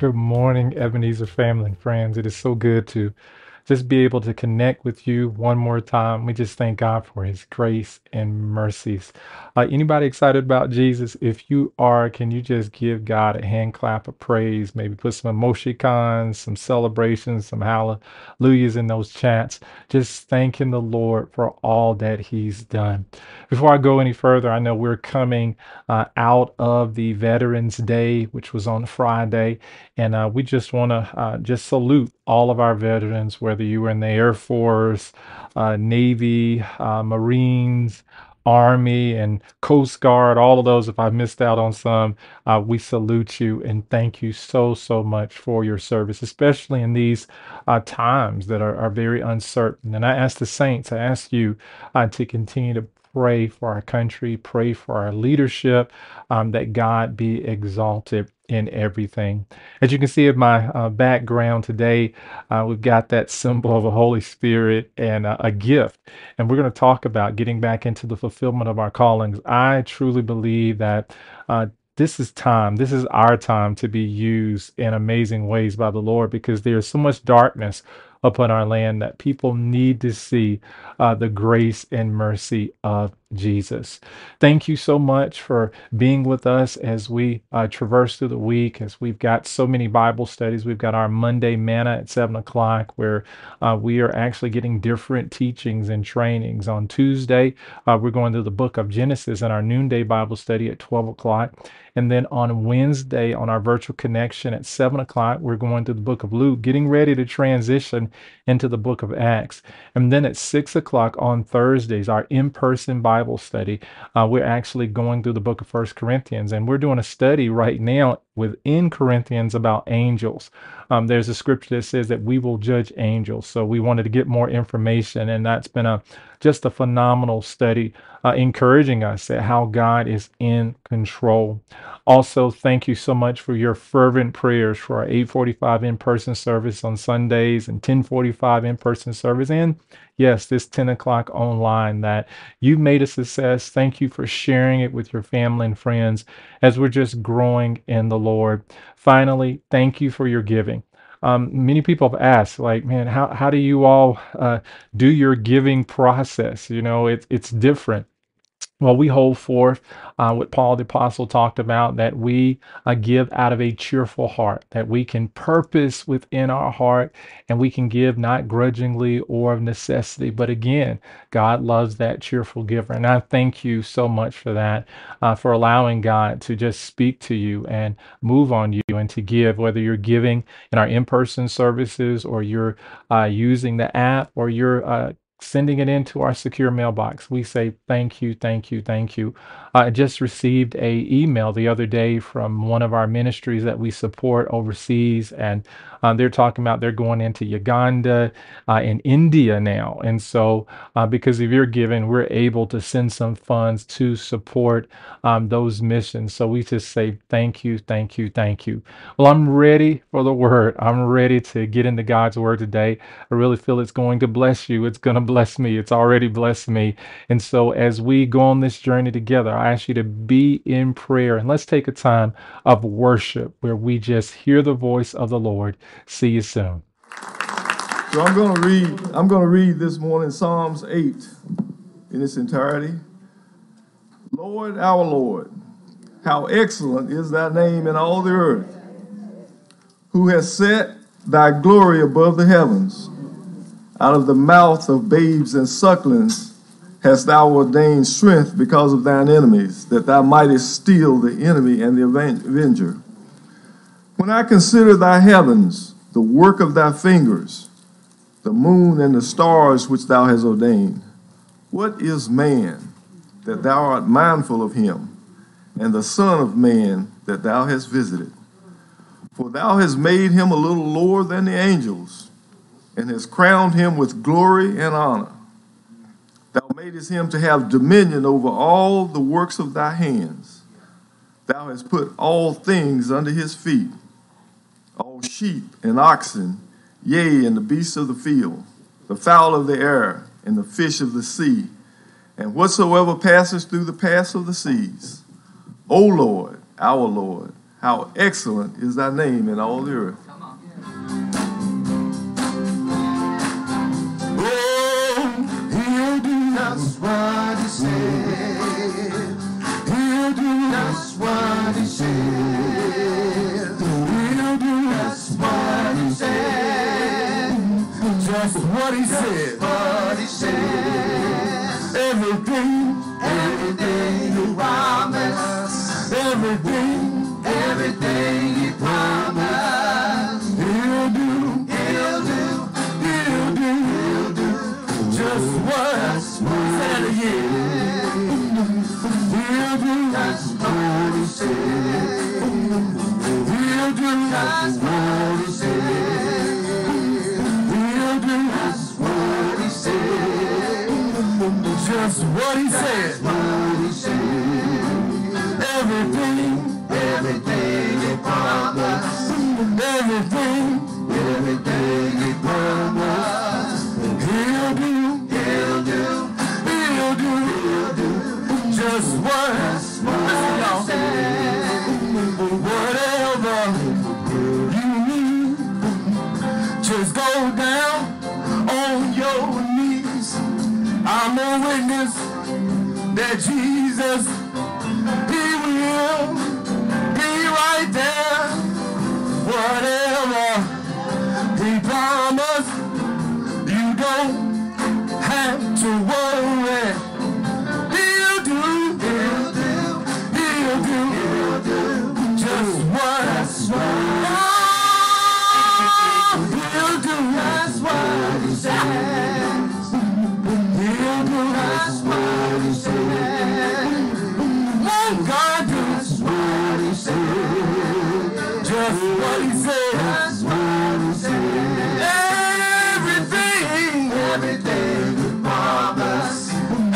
Good morning, Ebenezer family and friends. It is so good to just be able to connect with you one more time. We just thank God for his grace and mercies. Anybody excited about Jesus? If you are, can you just give God a hand clap of praise? Maybe put some emoticons, some celebrations, some hallelujahs in those chats. Just thanking the Lord for all that he's done. Before I go any further, I know we're coming out of the Veterans Day, which was on Friday. And we just want to just salute all of our veterans, whether you were in the Air Force, Navy, Marines, Army, and Coast Guard, all of those. If I missed out on some, we salute you and thank you so, so much for your service, especially in these times that are very uncertain. And I ask the saints, I ask you to continue to pray for our country, pray for our leadership, that God be exalted in everything. As you can see in my background today, we've got that symbol of the Holy Spirit and a gift. And we're going to talk about getting back into the fulfillment of our callings. I truly believe that this is time. This is our time to be used in amazing ways by the Lord because there's so much darkness upon our land that people need to see the grace and mercy of Jesus. Thank you so much for being with us as we traverse through the week, as we've got so many Bible studies. We've got our Monday Manna at 7 o'clock, where we are actually getting different teachings and trainings. On Tuesday, we're going through the book of Genesis in our noonday Bible study at 12 o'clock. And then on Wednesday, on our virtual connection at 7 o'clock, we're going through the book of Luke, getting ready to transition into the book of Acts. And then at 6 o'clock on Thursdays, our in-person Bible study, we're actually going through the book of First Corinthians. And we're doing a study right now within Corinthians about angels. There's a scripture that says that we will judge angels. So we wanted to get more information, and that's been just a phenomenal study, encouraging us at how God is in control. Also, thank you so much for your fervent prayers for our 8:45 in-person service on Sundays and 10:45 in-person service. And yes, this 10 o'clock online that you've made a success. Thank you for sharing it with your family and friends as we're just growing in the Lord. Finally, thank you for your giving. Many people have asked, like, man, how do you all do your giving process? You know, it's different. Well, we hold forth what Paul the Apostle talked about, that we give out of a cheerful heart, that we can purpose within our heart, and we can give not grudgingly or of necessity. But again, God loves that cheerful giver. And I thank you so much for that, for allowing God to just speak to you and move on you and to give, whether you're giving in our in person services or you're using the app or you're sending it into our secure mailbox. We say thank you, thank you, thank you. I just received a email the other day from one of our ministries that we support overseas, and they're talking about they're going into Uganda and India now. And so, because of your giving, we're able to send some funds to support those missions. So we just say thank you, thank you, thank you. Well, I'm ready for the word. I'm ready to get into God's word today. I really feel it's going to bless you. It's going to bless me. It's already blessed me. And so as we go on this journey together, I ask you to be in prayer, and let's take a time of worship where we just hear the voice of the Lord. See you soon. So I'm going to read this morning Psalms 8 in its entirety. Lord, our Lord, how excellent is thy name in all the earth, who has set thy glory above the heavens. Out of the mouth of babes and sucklings hast thou ordained strength because of thine enemies, that thou mightest steal the enemy and the avenger. When I consider thy heavens, the work of thy fingers, the moon and the stars which thou hast ordained, what is man that thou art mindful of him, and the son of man that thou hast visited? For thou hast made him a little lower than the angels, and hast crowned him with glory and honor. Thou madest him to have dominion over all the works of thy hands. Thou hast put all things under his feet, all sheep and oxen, yea, and the beasts of the field, the fowl of the air, and the fish of the sea, and whatsoever passes through the paths of the seas. O Lord, our Lord, how excellent is thy name in all the earth. He'll do just what he said. He'll do just what he said. He'll do just what he said. Just what he said. What he said. Everything he promised. Everything he promised. He'll do. Just what? Say that again. He'll do just what he said. He'll do just what he said. He'll do just what he said. Just what he said. Everything he promised. Everything he promised. He'll do just what he said. Whatever you need, just go down on your knees. I'm a witness that Jesus, he will be right there. Whatever he promised, you don't have to worry. He'll do just what he'll do just what he said. He'll do just what he said. Won't God do just what he said? Just what he said. Just what he said. Everything he promised.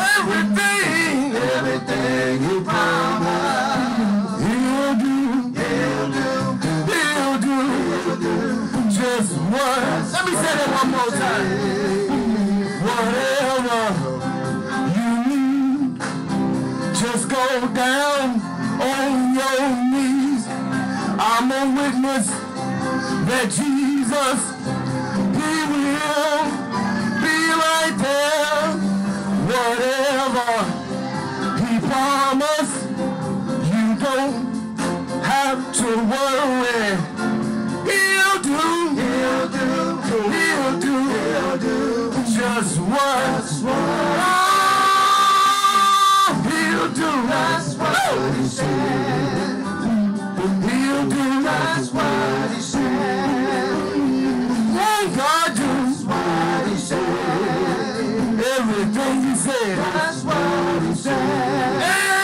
Everything he promised. He'll do just what. Let me say that one more time. Whatever you need, just go down on your knees. I'm a witness that Jesus, he will be right there. Whatever he promised, you don't have to worry. He'll do just what he'll do just what he said. He'll do just what he said. Won't God do what he said? Everything he said. That's what he said.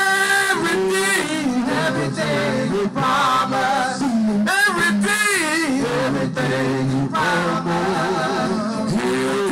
Everything he promised. Everything he promised. He'll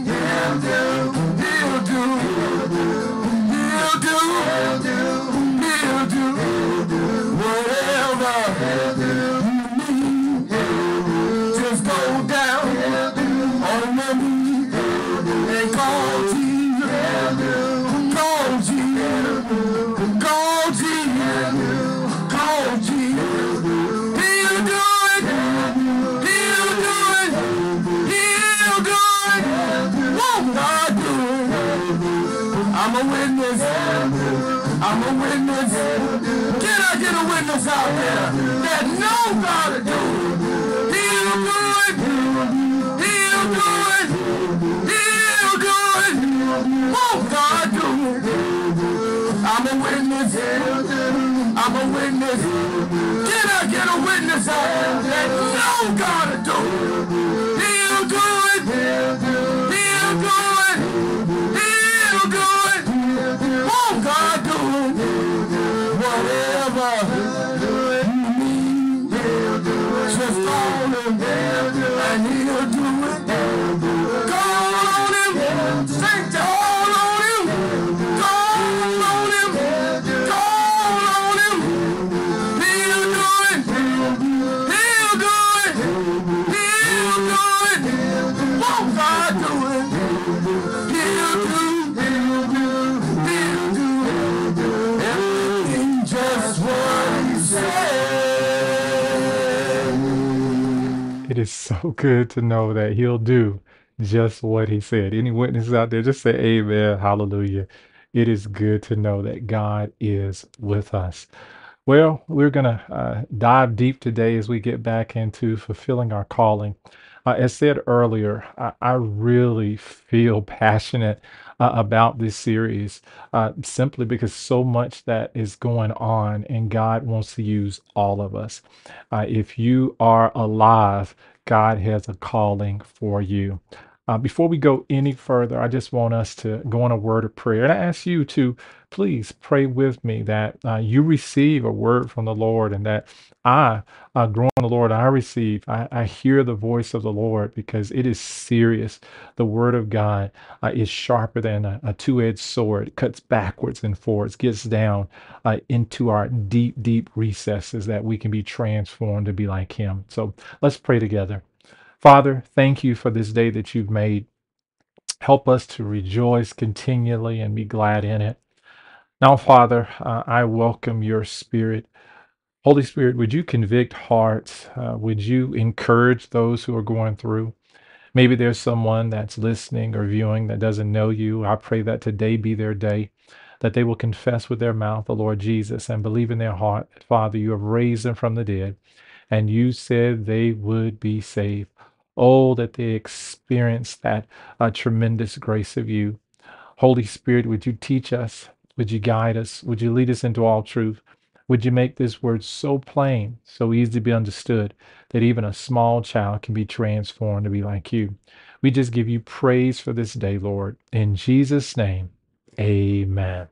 do whatever you need. Just go down on your knees and call Jesus. Call Jesus. Call Jesus. Call Jesus. He'll do it. He'll do it. He'll do it. Won't God do it? I'm a witness. I'm a witness. Can I get a witness out there that know God to do it? He'll do it. He'll do it. He'll do it. Won't God do it? I'm a witness. I'm a witness. Can I get a witness out there that know God to do it? He'll do it. He'll do it. He'll do it. Won't God do it? Whatever you need, just call him and he'll do it. Call on him. Take the hold on him. Call on him. Call on him. He'll do it. He'll do it. He'll do it. Won't God do it? He'll do. He'll do. Everything just what he said. It is so good to know that he'll do just what he said. Any witnesses out there, just say amen, hallelujah. It is good to know that God is with us. Well, we're going to dive deep today as we get back into fulfilling our calling. As said earlier, I really feel passionate about this series simply because so much that is going on, and God wants to use all of us. If you are alive, God has a calling for you. Before we go any further, I just want us to go on a word of prayer. And I ask you to please pray with me that you receive a word from the Lord, and that I, growing in the Lord, I hear the voice of the Lord, because it is serious. The word of God is sharper than a two-edged sword. It cuts backwards and forwards, gets down into our deep, deep recesses, that we can be transformed to be like him. So let's pray together. Father, thank you for this day that you've made. Help us to rejoice continually and be glad in it. Now, Father, I welcome your spirit. Holy Spirit, would you convict hearts? Would you encourage those who are going through? Maybe there's someone that's listening or viewing that doesn't know you. I pray that today be their day, that they will confess with their mouth the Lord Jesus and believe in their heart that, Father, you have raised them from the dead, and you said they would be saved. Oh, that they experience that tremendous grace of you. Holy Spirit, would you teach us? Would you guide us? Would you lead us into all truth? Would you make this word so plain, so easy to be understood, that even a small child can be transformed to be like you? We just give you praise for this day, Lord. In Jesus' name, amen.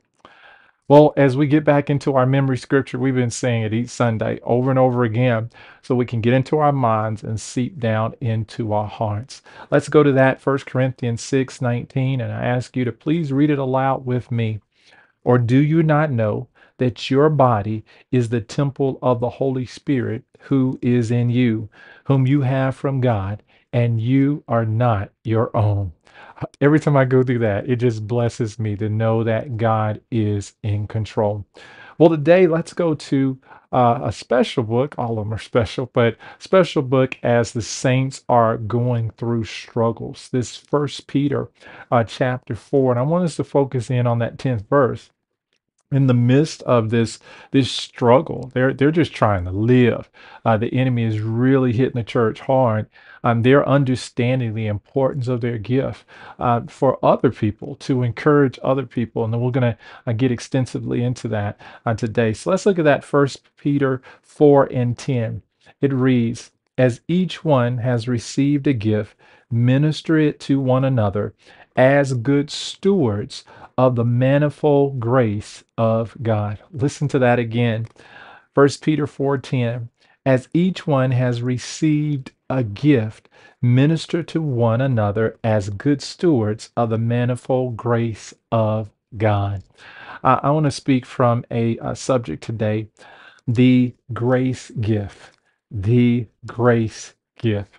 Well, as we get back into our memory scripture, we've been saying it each Sunday over and over again, so we can get into our minds and seep down into our hearts. Let's go to that, 1 Corinthians 6:19, and I ask you to please read it aloud with me. Or do you not know that your body is the temple of the Holy Spirit who is in you, whom you have from God, and you are not your own? Every time I go through that, it just blesses me to know that God is in control. Well, today, let's go to a special book. All of them are special, but special book as the saints are going through struggles. This First Peter chapter 4, and I want us to focus in on that 10th verse. In the midst of this struggle, they're just trying to live. The enemy is really hitting the church hard. They're understanding the importance of their gift for other people, to encourage other people, and then we're going to get extensively into that today. So let's look at that. 1 Peter 4:10. It reads, "As each one has received a gift, minister it to one another as good stewards of the manifold grace of God." Listen to that again. 1 Peter 4:10. As each one has received a gift, minister to one another as good stewards of the manifold grace of God. I want to speak from a subject today: the grace gift. The grace gift.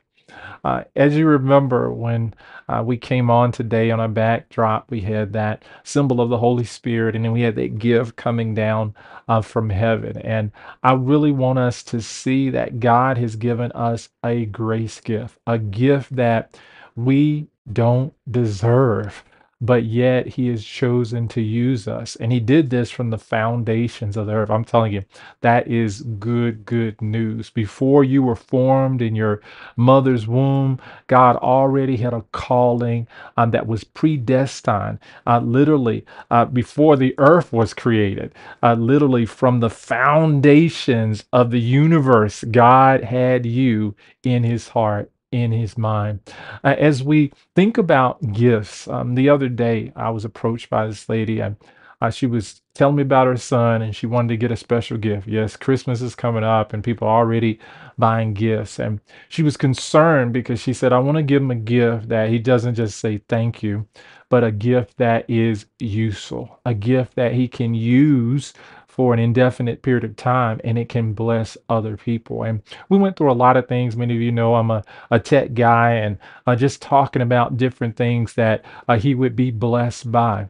As you remember, when we came on today, on our backdrop, we had that symbol of the Holy Spirit, and then we had that gift coming down from heaven. And I really want us to see that God has given us a grace gift, a gift that we don't deserve, but yet he has chosen to use us. And he did this from the foundations of the earth. I'm telling you, that is good, good news. Before you were formed in your mother's womb, God already had a calling that was predestined, literally, before the earth was created. Literally, from the foundations of the universe, God had you in his heart, in his mind. As we think about gifts, the other day I was approached by this lady, and she was telling me about her son, and she wanted to get a special gift. Yes, Christmas is coming up, and people are already buying gifts. And she was concerned because she said, "I want to give him a gift that he doesn't just say thank you, but a gift that is useful, a gift that he can use for an indefinite period of time, and it can bless other people." And we went through a lot of things. Many of you know I'm a tech guy, and just talking about different things that he would be blessed by.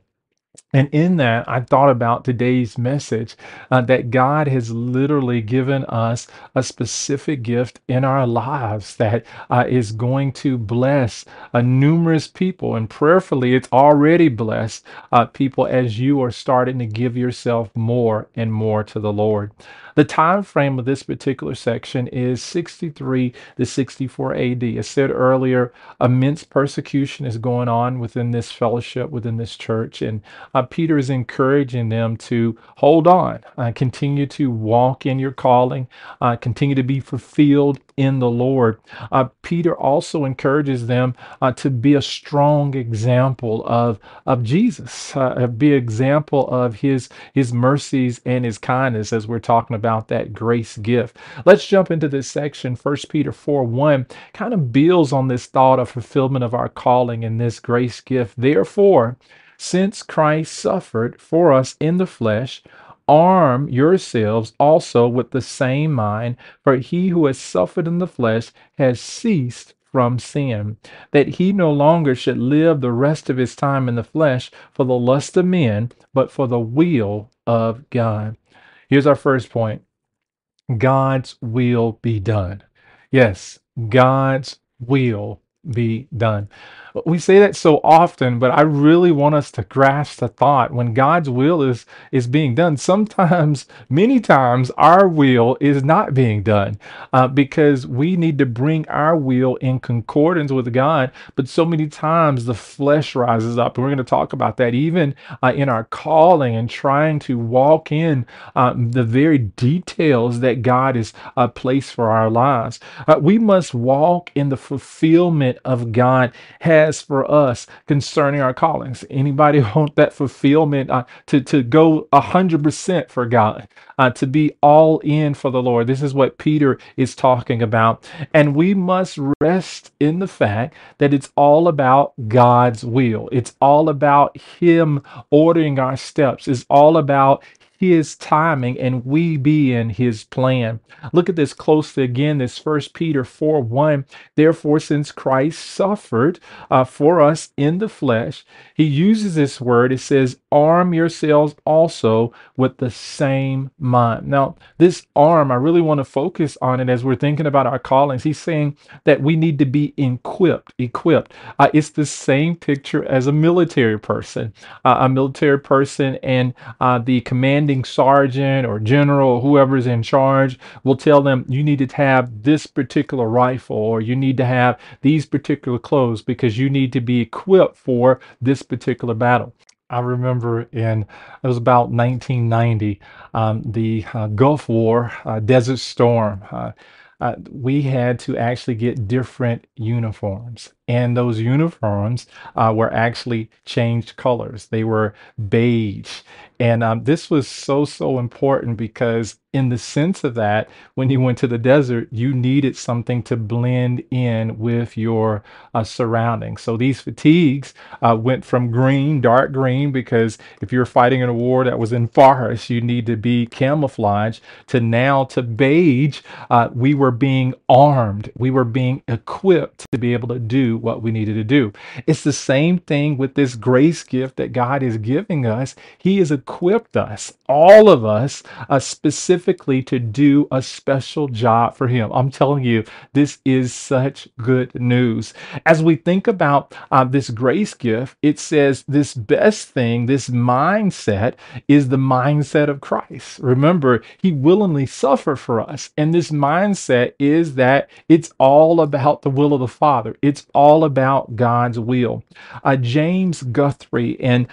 And in that, I thought about today's message that God has literally given us a specific gift in our lives that is going to bless numerous people. And prayerfully, it's already blessed people as you are starting to give yourself more and more to the Lord. The time frame of this particular section is 63 to 64 AD. I said earlier, immense persecution is going on within this fellowship, within this church. And Peter is encouraging them to hold on, continue to walk in your calling, continue to be fulfilled in the Lord. Peter also encourages them to be a strong example of Jesus, be an example of his mercies and his kindness as we're talking about that grace gift. Let's jump into this section. 1 Peter 4:1 kind of builds on this thought of fulfillment of our calling in this grace gift. Therefore, since Christ suffered for us in the flesh, arm yourselves also with the same mind, for he who has suffered in the flesh has ceased from sin, that he no longer should live the rest of his time in the flesh for the lust of men, but for the will of God. Here's our first point. God's will be done. Yes, God's will be done. We say that so often, but I really want us to grasp the thought when God's will is being done. Sometimes, many times, our will is not being done because we need to bring our will in concordance with God. But so many times, the flesh rises up, and we're going to talk about that even in our calling and trying to walk in the very details that God has placed for our lives. We must walk in the fulfillment of God has for us concerning our callings. Anybody want that fulfillment to go 100% for God, to be all in for the Lord? This is what Peter is talking about. And we must rest in the fact that it's all about God's will. It's all about Him ordering our steps. It's all about his timing and we be in his plan. Look at this closely again, this 1 Peter 4:1. Therefore, since Christ suffered for us in the flesh, he uses this word. It says, arm yourselves also with the same mind. Now, this arm, I really want to focus on it as we're thinking about our callings. He's saying that we need to be equipped. It's the same picture as a military person. And the commanding sergeant or general or whoever's in charge will tell them you need to have this particular rifle or you need to have these particular clothes because you need to be equipped for this particular battle. I remember it was about 1990, the Gulf War, Desert Storm. We had to actually get different uniforms, and those uniforms were actually changed colors. They were beige, and this was so important because in the sense of that, when you went to the desert, you needed something to blend in with your surroundings. So these fatigues went from green, dark green, because if you're fighting in a war that was in forest, you need to be camouflaged, to now to beige. We were being armed. We were being equipped to be able to do what we needed to do. It's the same thing with this grace gift that God is giving us. He has equipped us, all of us, specifically to do a special job for Him. I'm telling you, this is such good news. As we think about this grace gift, it says this best thing, this mindset, is the mindset of Christ. Remember, He willingly suffered for us. And this mindset is that it's all about the will of the Father. It's all about God's will. James Guthrie in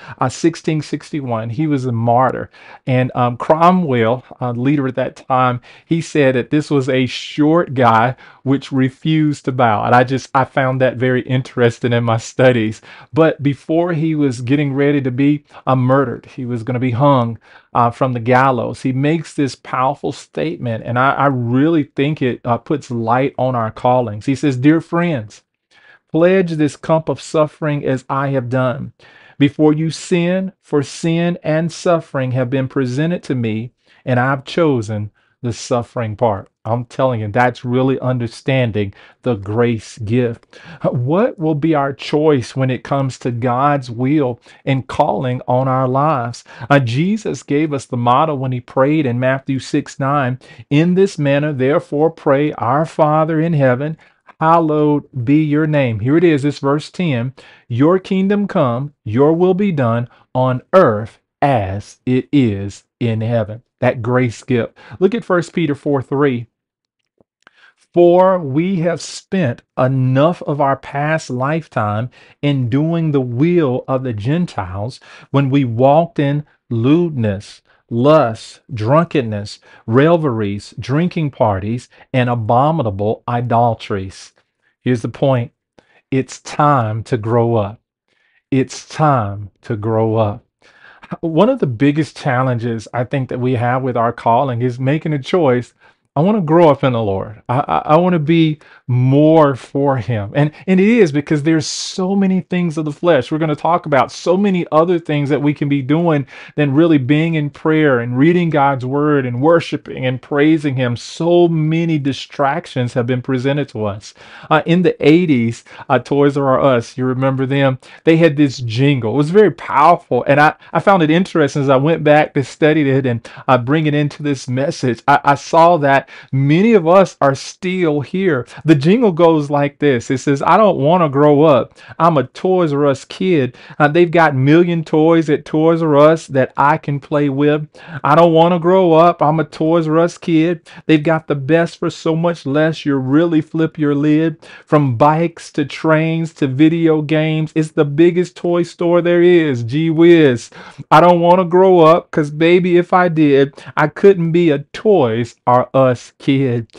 1661, he was a martyr. And Cromwell, leader at that time, he said that this was a short guy which refused to bow. And I found that very interesting in my studies. But before he was getting ready to be murdered, he was going to be hung from the gallows, he makes this powerful statement. And I really think it puts light on our callings. He says, "Dear friends, pledge this cup of suffering as I have done. Before you sin, for sin and suffering have been presented to me, and I've chosen the suffering part." I'm telling you, that's really understanding the grace gift. What will be our choice when it comes to God's will and calling on our lives? Jesus gave us the model when he prayed in Matthew 6:9. In this manner, therefore, pray, Our Father in heaven, hallowed be your name. Here it is, this verse 10. Your kingdom come, your will be done on earth as it is in heaven. That grace gift. Look at 1 Peter 4:3. For we have spent enough of our past lifetime in doing the will of the Gentiles when we walked in lewdness, lust, drunkenness, revelries, drinking parties, and abominable idolatries. Here's the point. It's time to grow up. It's time to grow up. One of the biggest challenges I think that we have with our calling is making a choice. I want to grow up in the Lord. I want to be more for Him. And it is because there's so many things of the flesh. We're going to talk about so many other things that we can be doing than really being in prayer and reading God's word and worshiping and praising Him. So many distractions have been presented to us. In the 80s, Toys R Us, you remember them? They had this jingle. It was very powerful. And I found it interesting as I went back to study it and bring it into this message. I saw that many of us are still here. The jingle goes like this. It says, I don't want to grow up. I'm a Toys R Us kid. They've got million toys at Toys R Us that I can play with. I don't want to grow up. I'm a Toys R Us kid. They've got the best for so much less. You really flip your lid. From bikes to trains to video games. It's the biggest toy store there is. Gee whiz. I don't want to grow up because, baby, if I did, I couldn't be a Toys R Us kid.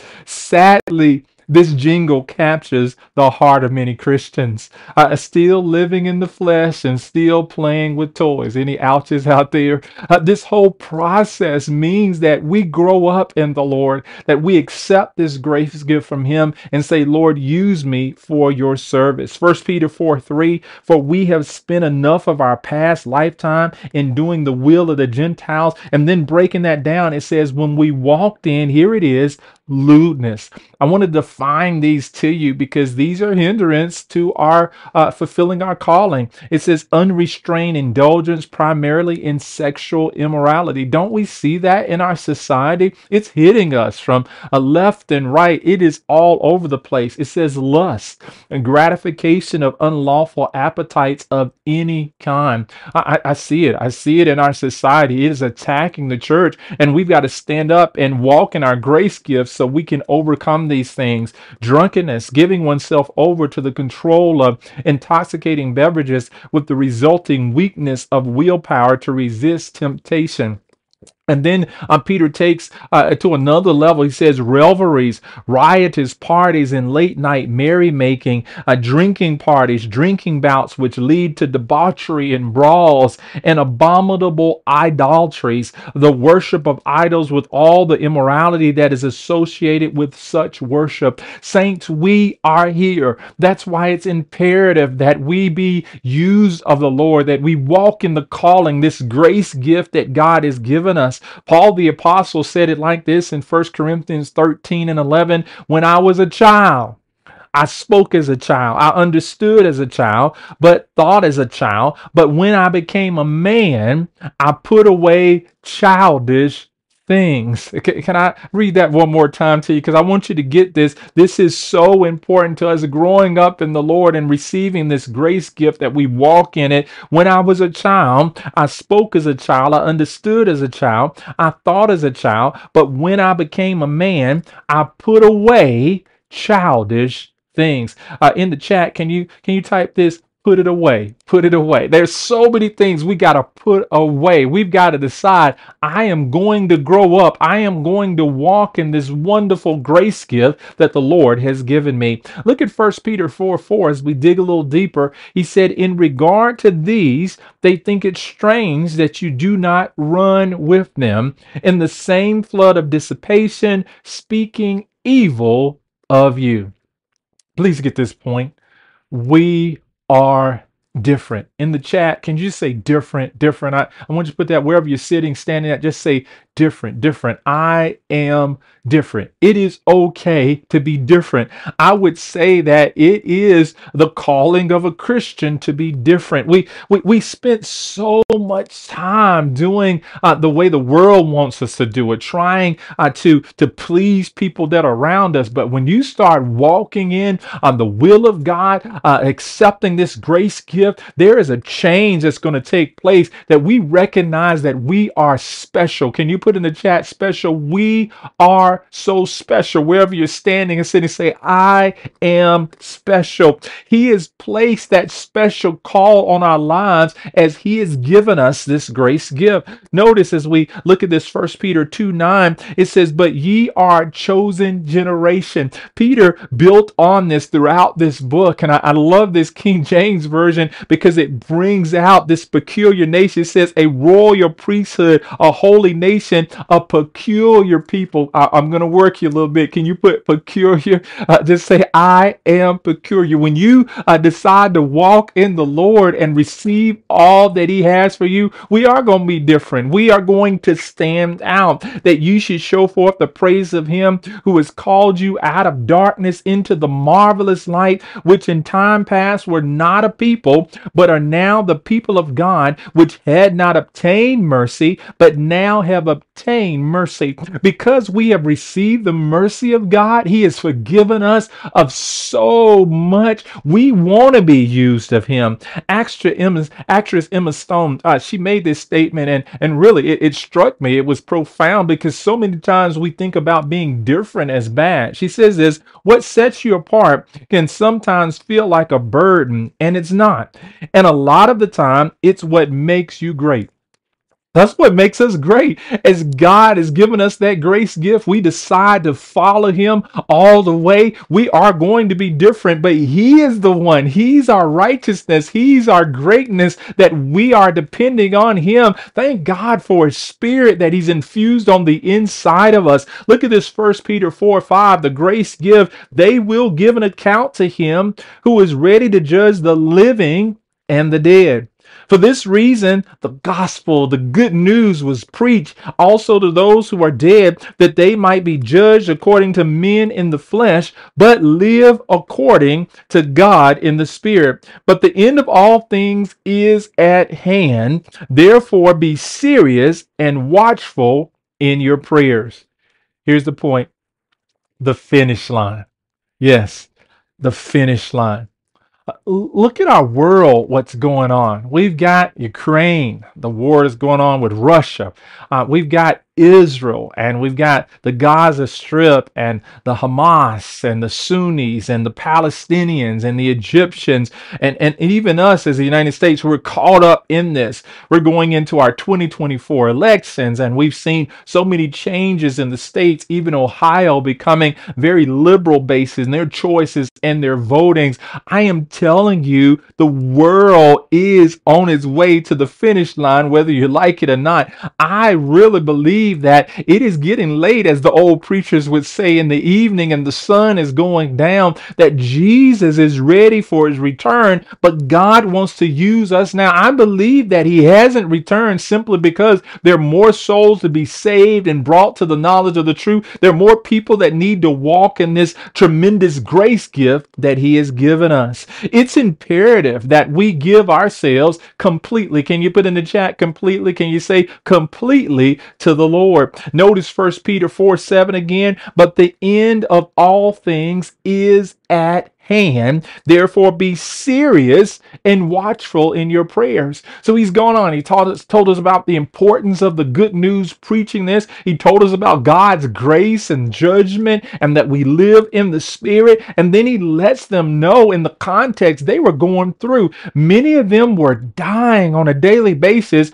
Sadly, this jingle captures the heart of many Christians, still living in the flesh and still playing with toys. Any ouches out there? This whole process means that we grow up in the Lord, that we accept this grace gift from Him and say, Lord, use me for your service. 1 Peter 4:3, for we have spent enough of our past lifetime in doing the will of the Gentiles. And then breaking that down, it says, when we walked in, here it is, lewdness. I want to define these to you because these are hindrance to our fulfilling our calling. It says unrestrained indulgence, primarily in sexual immorality. Don't we see that in our society? It's hitting us from left and right. It is all over the place. It says lust and gratification of unlawful appetites of any kind. I see it. I see it in our society. It is attacking the church, and we've got to stand up and walk in our grace gifts so we can overcome these things. Drunkenness, giving oneself over to the control of intoxicating beverages with the resulting weakness of willpower to resist temptation. And then Peter takes to another level. He says revelries, riotous parties and late night merrymaking, drinking parties, drinking bouts which lead to debauchery and brawls and abominable idolatries, the worship of idols with all the immorality that is associated with such worship. Saints, we are here. That's why it's imperative that we be used of the Lord, that we walk in the calling, this grace gift that God has given us. Paul the apostle said it like this in 1 Corinthians 13:11, when I was a child, I spoke as a child, I understood as a child, but thought as a child. But when I became a man, I put away childish things. Can I read that one more time to you? Because I want you to get this. This is so important to us growing up in the Lord and receiving this grace gift that we walk in it. When I was a child, I spoke as a child. I understood as a child. I thought as a child. But when I became a man, I put away childish things. In the chat, can you type this? Put it away. Put it away. There's so many things we got to put away. We've got to decide, I am going to grow up. I am going to walk in this wonderful grace gift that the Lord has given me. Look at 1 Peter 4:4 as we dig a little deeper. He said, in regard to these, they think it strange that you do not run with them in the same flood of dissipation, speaking evil of you. Please get this point. We are different. In the chat, can you just say different, different? I want you to put that wherever you're sitting, standing at, just say different, different. I am different. It is okay to be different. I would say that it is the calling of a Christian to be different. We spent so much time doing the way the world wants us to do it, trying to please people that are around us. But when you start walking in on the will of God, accepting this grace gift, there is a change that's going to take place, that we recognize that we are special. Can you put in the chat special? We are so special. Wherever you're standing and sitting, say, I am special. He has placed that special call on our lives as he has given us this grace gift. Notice as we look at this 1 Peter 2:9, it says, but ye are a chosen generation. Peter built on this throughout this book. And I love this King James version because it brings out this peculiar nation. It says a royal priesthood, a holy nation, a peculiar people. I'm going to work you a little bit. Can you put peculiar? Just say, I am peculiar. When you decide to walk in the Lord and receive all that he has for you, we are going to be different. We are going to stand out, that you should show forth the praise of him who has called you out of darkness into the marvelous light, which in time past were not a people, but are now the people of God, which had not obtained mercy, but now have obtained mercy. Because we have received the mercy of God, he has forgiven us of so much. We want to be used of him. Actress Emma Stone, she made this statement, and really it struck me. It was profound because so many times we think about being different as bad. She says this: what sets you apart can sometimes feel like a burden, and it's not. And a lot of the time, it's what makes you great. That's what makes us great. As God has given us that grace gift, we decide to follow him all the way. We are going to be different, but he is the one. He's our righteousness. He's our greatness, that we are depending on him. Thank God for his spirit that he's infused on the inside of us. Look at this 1 Peter 4:5, the grace gift. They will give an account to him who is ready to judge the living and the dead. For this reason, the gospel, the good news, was preached also to those who are dead, that they might be judged according to men in the flesh, but live according to God in the spirit. But the end of all things is at hand. Therefore, be serious and watchful in your prayers. Here's the point: the finish line. Yes, the finish line. Look at our world, what's going on. We've got Ukraine, the war is going on with Russia. We've got Israel, and we've got the Gaza Strip, and the Hamas, and the Sunnis, and the Palestinians, and the Egyptians, and even us as the United States. We're caught up in this. We're going into our 2024 elections, and we've seen so many changes in the states, even Ohio becoming very liberal bases in their choices and their votings. I am telling you, the world is on its way to the finish line, whether you like it or not. I really believe that it is getting late, as the old preachers would say, in the evening, and the sun is going down, that Jesus is ready for his return, but God wants to use us now. I believe that he hasn't returned simply because there are more souls to be saved and brought to the knowledge of the truth. There are more people that need to walk in this tremendous grace gift that he has given us. It's imperative that we give ourselves completely. Can you put in the chat completely? Can you say completely to the Lord? Notice 1 Peter 4:7 again. But the end of all things is at hand. Therefore, be serious and watchful in your prayers. So he's gone on. He told us about the importance of the good news, preaching this. He told us about God's grace and judgment, and that we live in the Spirit. And then he lets them know in the context they were going through. Many of them were dying on a daily basis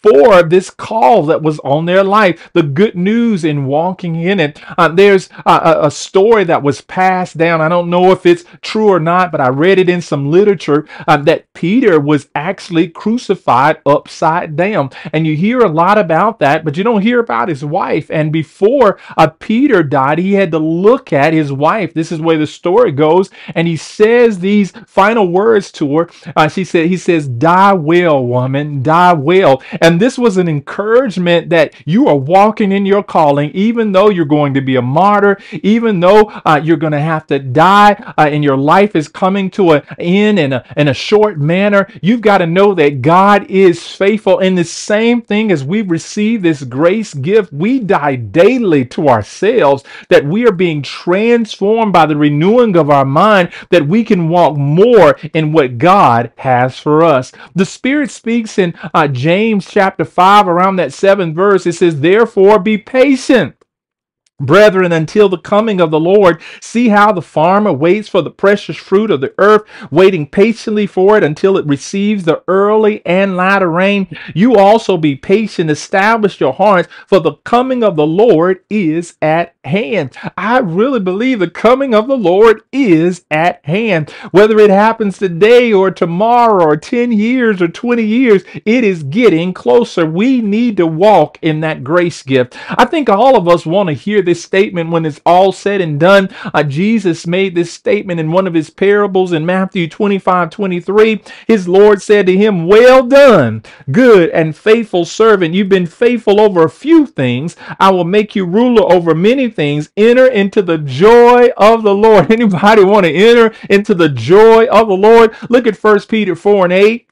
for this call that was on their life, the good news in walking in it. There's a story that was passed down. I don't know if it's true or not, but I read it in some literature that Peter was actually crucified upside down. And you hear a lot about that, but you don't hear about his wife. And before Peter died, he had to look at his wife. This is where the story goes. And he says these final words to her. He says, "Die well, woman, die well." And this was an encouragement that you are walking in your calling, even though you're going to be a martyr, even though you're going to have to die and your life is coming to an end in a short manner. You've got to know that God is faithful. And the same thing as we receive this grace gift, we die daily to ourselves, that we are being transformed by the renewing of our mind, that we can walk more in what God has for us. The Spirit speaks in James chapter 5, around that 7th verse. It says, "Therefore be patient, brethren, until the coming of the Lord. See how the farmer waits for the precious fruit of the earth, waiting patiently for it until it receives the early and latter rain. You also be patient, establish your hearts, for the coming of the Lord is at hand." I really believe the coming of the Lord is at hand. Whether it happens today or tomorrow or 10 years or 20 years, it is getting closer. We need to walk in that grace gift. I think all of us want to hear this statement when it's all said and done. Jesus made this statement in one of his parables in Matthew 25:23. His Lord said to him, "Well done, good and faithful servant. You've been faithful over a few things. I will make you ruler over many things. Enter into the joy of the Lord." Anybody want to enter into the joy of the Lord? Look at 1 Peter 4:8.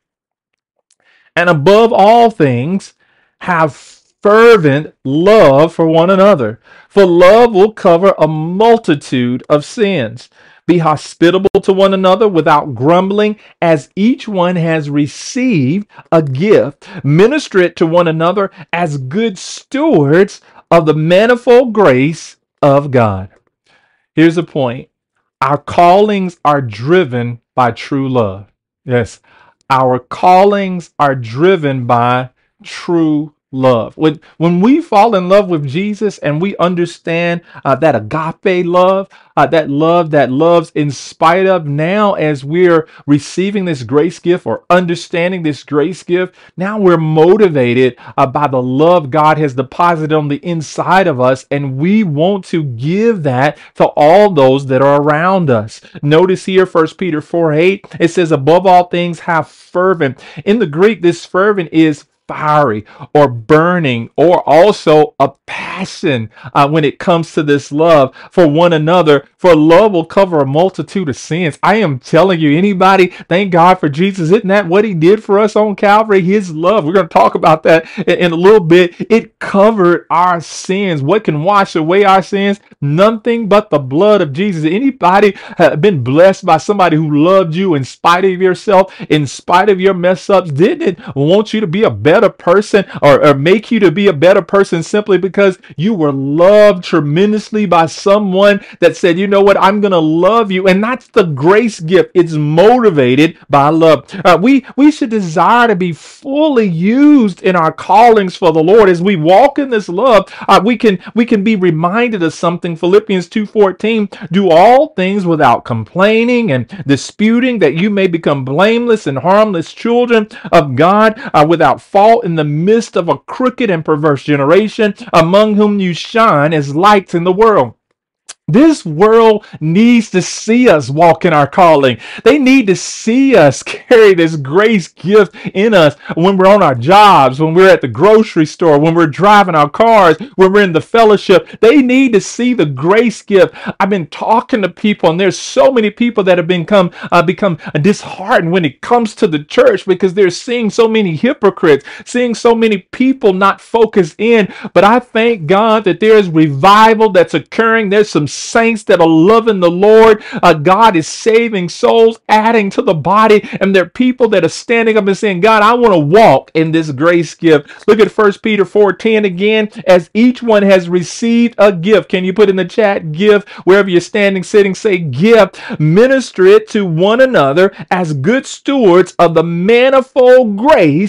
"And above all things, have fervent love for one another, for love will cover a multitude of sins. Be hospitable to one another without grumbling, as each one has received a gift. Minister it to one another as good stewards of the manifold grace of God." Here's the point. Our callings are driven by true love. Yes, our callings are driven by true love. When we fall in love with Jesus and we understand that agape love, that love that loves in spite of, now as we're receiving this grace gift or understanding this grace gift, now we're motivated by the love God has deposited on the inside of us, and we want to give that to all those that are around us. Notice here 1 Peter 4:8, it says, "Above all things have fervent." In the Greek, this fervent is fiery or burning, or also a passion when it comes to this love for one another, for love will cover a multitude of sins. I am telling you, anybody, thank God for Jesus. Isn't that what he did for us on Calvary? His love. We're going to talk about that in a little bit. It covered our sins. What can wash away our sins? Nothing but the blood of Jesus. Anybody been blessed by somebody who loved you in spite of yourself, in spite of your mess ups? Didn't want you to be a better person or make you to be a better person simply because you were loved tremendously by someone that said, "You know what, I'm going to love you." And that's the grace gift. It's motivated by love. We should desire to be fully used in our callings for the Lord. As we walk in this love, we can be reminded of something. Philippians 2:14, "Do all things without complaining and disputing, that you may become blameless and harmless children of God, without fault in the midst of a crooked and perverse generation, among whom you shine as lights in the world." This world needs to see us walk in our calling. They need to see us carry this grace gift in us when we're on our jobs, when we're at the grocery store, when we're driving our cars, when we're in the fellowship. They need to see the grace gift. I've been talking to people, and there's so many people that have become disheartened when it comes to the church because they're seeing so many hypocrites, seeing so many people not focused in. But I thank God that there is revival that's occurring. There's some saints that are loving the Lord. God is saving souls, adding to the body, and there are people that are standing up and saying, "God, I want to walk in this grace gift." Look at 1 Peter 4:10 again. "As each one has received a gift." Can you put in the chat, "gift"? Wherever you're standing, sitting, say "gift." "Minister it to one another as good stewards of the manifold grace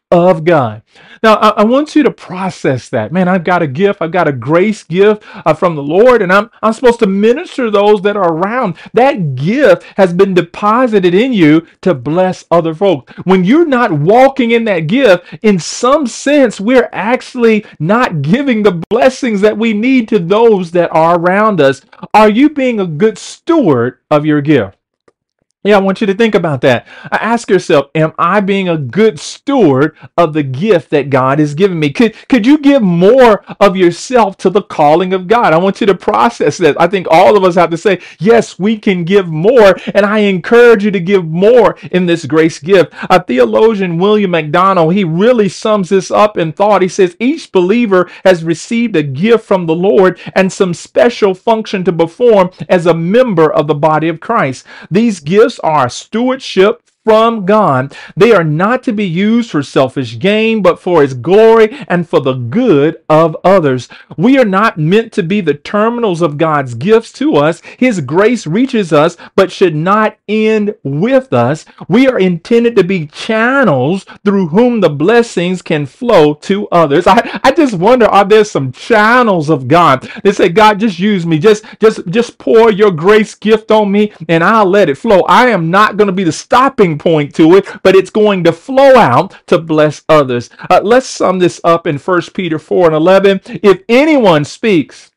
of God. Now, I want you to process that. Man, I've got a gift. I've got a grace gift from the Lord, and I'm supposed to minister to those that are around. That gift has been deposited in you to bless other folks. When you're not walking in that gift, in some sense, we're actually not giving the blessings that we need to those that are around us. Are you being a good steward of your gift? Yeah, I want you to think about that. Ask yourself, am I being a good steward of the gift that God has given me? Could you give more of yourself to the calling of God? I want you to process that. I think all of us have to say, yes, we can give more, and I encourage you to give more in this grace gift. Theologian William MacDonald, he really sums this up in thought. He says, each believer has received a gift from the Lord and some special function to perform as a member of the body of Christ. These gifts are stewardship from God. They are not to be used for selfish gain, but for His glory and for the good of others. We are not meant to be the terminals of God's gifts to us. His grace reaches us, but should not end with us. We are intended to be channels through whom the blessings can flow to others. I just wonder, are there some channels of God? They say, God, just use me. Just pour your grace gift on me and I'll let it flow. I am not going to be the stopping point to it, but it's going to flow out to bless others. Let's sum this up in 1 Peter 4:11. If anyone speaks,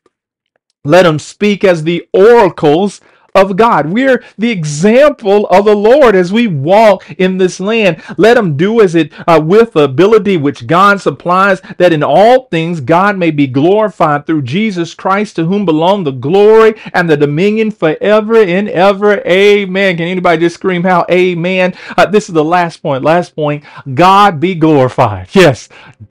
let him speak as the oracles of God. We're the example of the Lord as we walk in this land. Let him do as it with the ability which God supplies, that in all things God may be glorified through Jesus Christ, to whom belong the glory and the dominion forever and ever. Amen. Can anybody just scream out amen? This is the last point. Last point. God be glorified. Yes,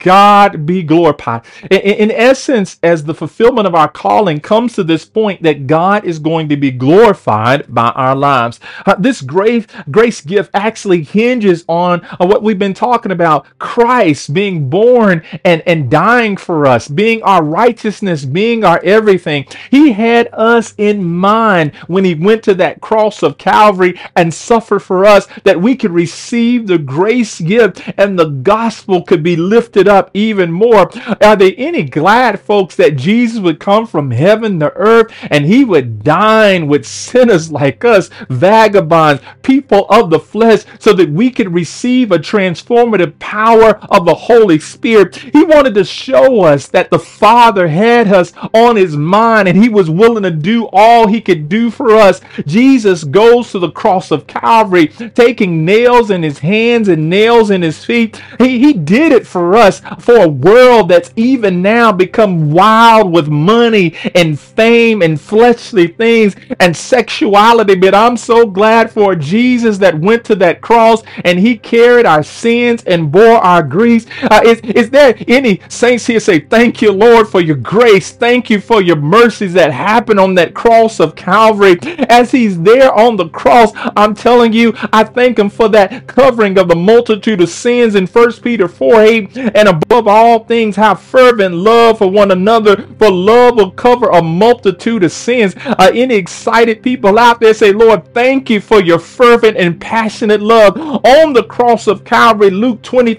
God be glorified. In essence, as the fulfillment of our calling comes to this point that God is going to be glorified by our lives. This grace gift actually hinges on what we've been talking about. Christ being born and dying for us, being our righteousness, being our everything. He had us in mind when He went to that cross of Calvary and suffered for us, that we could receive the grace gift and the gospel could be lifted up even more. Are there any glad folks that Jesus would come from heaven to earth and He would dine with sinners like us, vagabonds, people of the flesh, so that we could receive a transformative power of the Holy Spirit? He wanted to show us that the Father had us on His mind and He was willing to do all He could do for us. Jesus goes to the cross of Calvary, taking nails in His hands and nails in His feet. He did it for us, for a world that's even now become wild with money and fame and fleshly things and sexuality. But I'm so glad for Jesus that went to that cross and He carried our sins and bore our griefs. Is there any saints here say, thank you, Lord, for your grace. Thank you for your mercies that happened on that cross of Calvary. As He's there on the cross, I'm telling you, I thank Him for that covering of the multitude of sins in 1 Peter 4:8. And above all things, have fervent love for one another, for love will cover a multitude of sins. Any excited people out there say, Lord, thank you for your fervent and passionate love. On the cross of Calvary, Luke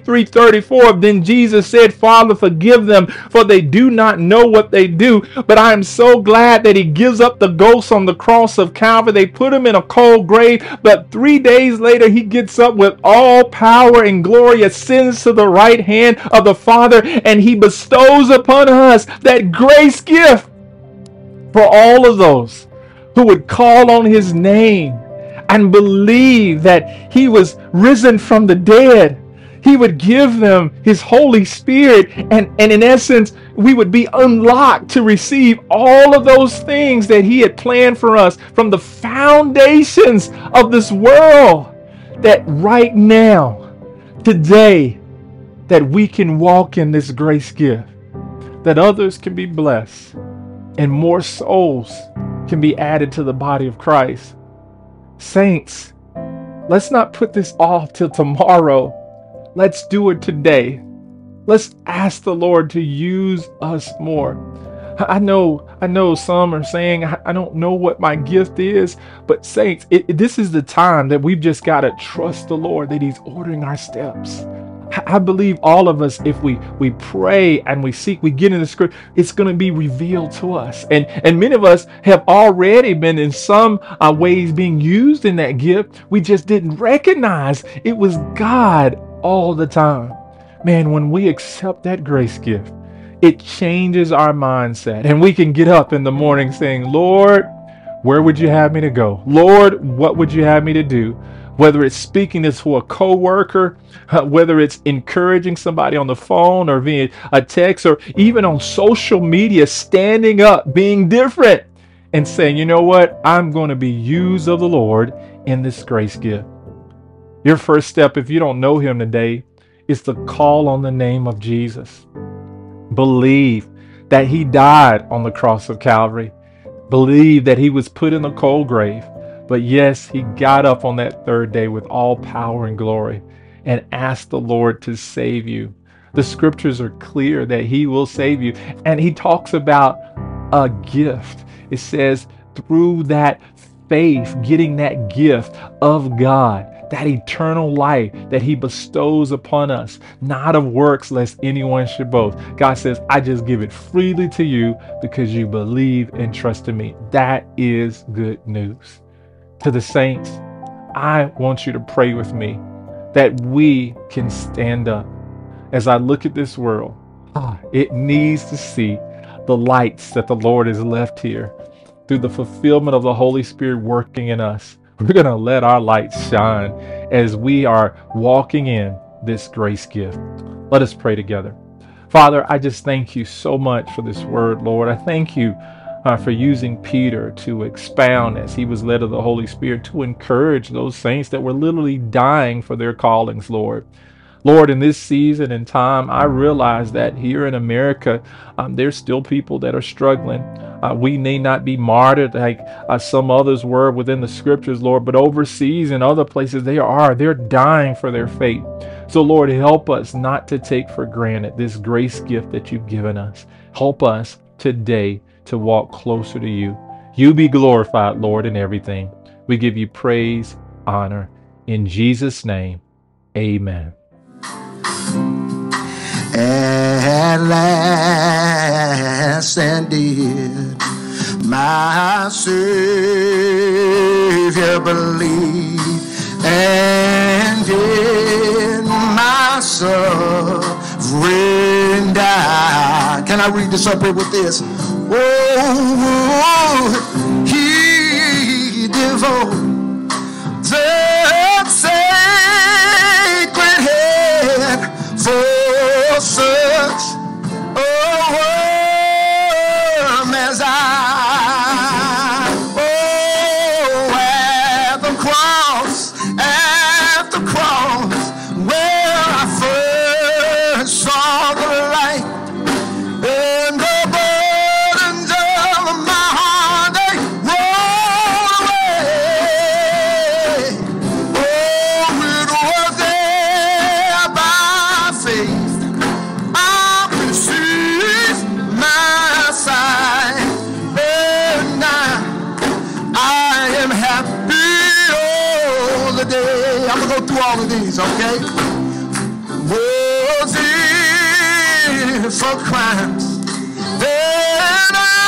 23:34, then Jesus said, Father, forgive them, for they do not know what they do. But I am so glad that He gives up the ghost on the cross of Calvary. They put Him in a cold grave, but 3 days later He gets up with all power and glory, ascends to the right hand of the Father, and He bestows upon us that grace gift for all of those who would call on His name and believe that He was risen from the dead. He would give them His Holy Spirit, and in essence, we would be unlocked to receive all of those things that He had planned for us from the foundations of this world. That right now, today, that we can walk in this grace gift, that others can be blessed, and more souls can be added to the body of Christ. Saints, let's not put this off till tomorrow. Let's do it today. Let's ask the Lord to use us more. I know some are saying, I don't know what my gift is, but saints, this is the time that we've just got to trust the Lord, that He's ordering our steps. I believe all of us, if we pray and we seek, we get in the script, it's going to be revealed to us. And many of us have already been in some ways being used in that gift. We just didn't recognize it was God all the time. Man, when we accept that grace gift, it changes our mindset. And we can get up in the morning saying, Lord, where would you have me to go? Lord, what would you have me to do? Whether it's speaking this to a coworker, whether it's encouraging somebody on the phone or via a text, or even on social media, standing up, being different and saying, you know what? I'm going to be used of the Lord in this grace gift. Your first step, if you don't know him today, is to call on the name of Jesus. Believe that he died on the cross of Calvary. Believe that he was put in the cold grave. But yes, he got up on that third day with all power and glory and asked the Lord to save you. The scriptures are clear that he will save you. And he talks about a gift. It says through that faith, getting that gift of God, that eternal life that he bestows upon us, not of works, lest anyone should boast. God says, I just give it freely to you because you believe and trust in me. That is good news. To the saints, I want you to pray with me that we can stand up. As I look at this world, it needs to see the lights that the Lord has left here through the fulfillment of the Holy Spirit working in us. We're going to let our lights shine as we are walking in this grace gift. Let us pray together. Father, I just thank you so much for this word, Lord. I thank you for using Peter to expound as he was led of the Holy Spirit to encourage those saints that were literally dying for their callings, Lord. Lord, in this season and time, I realize that here in America, there's still people that are struggling. We may not be martyred like some others were within the scriptures, Lord, but overseas and other places they're dying for their faith. So Lord, help us not to take for granted this grace gift that you've given us. Help us today to walk closer to you. You be glorified, Lord, in everything. We give you praise, honor. In Jesus' name, amen. At last indeed, my Savior believed, and in my suffering died. Can I read this up here with this? Oh, he devoted the sacred head for such a worm as I. Oh, at the cross, where I first saw the light, and the burdens of my heart, they rolled away. Oh, it was there by faith I received my sight, and now I am happy all the day. I'm gonna go through all of these, okay? Was it for crimes that I